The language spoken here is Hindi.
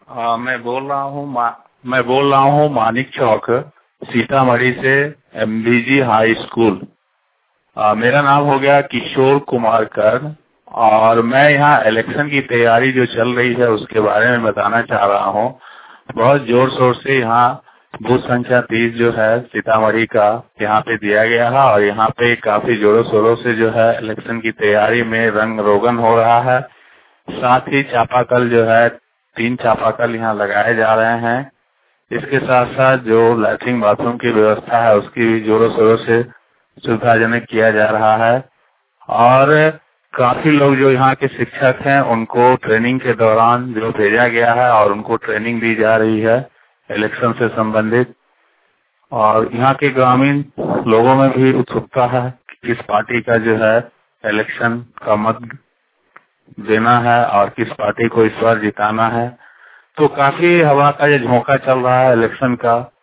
मैं बोल रहा हूँ मानिक चौक सीतामढ़ी से एमबीजी हाई स्कूल। मेरा नाम हो गया किशोर कुमार कर्ण और मैं यहाँ इलेक्शन की तैयारी जो चल रही है उसके बारे में बताना चाह रहा हूँ। बहुत जोर शोर से यहाँ बूथ संख्या 30 जो है सीतामढ़ी का यहाँ पे दिया गया है और यहाँ पे काफी जोरों शोरों से जो है इलेक्शन की तैयारी में रंग रोगन हो रहा है। साथ ही चापाकल जो है 3 चापाकल यहाँ लगाए जा रहे हैं। इसके साथ साथ जो लैट्रिन बाथरूम की व्यवस्था है उसकी भी जोरों शोरों से सुविधाजनक किया जा रहा है और काफी लोग जो यहाँ के शिक्षक हैं उनको ट्रेनिंग के दौरान जो भेजा गया है और उनको ट्रेनिंग दी जा रही है इलेक्शन से संबंधित। और यहाँ के ग्रामीण लोगों में भी उत्सुकता है कि किस पार्टी का जो है इलेक्शन का मत देना है और किस पार्टी को इस बार जिताना है। तो काफी हवा का ये झोंका चल रहा है इलेक्शन का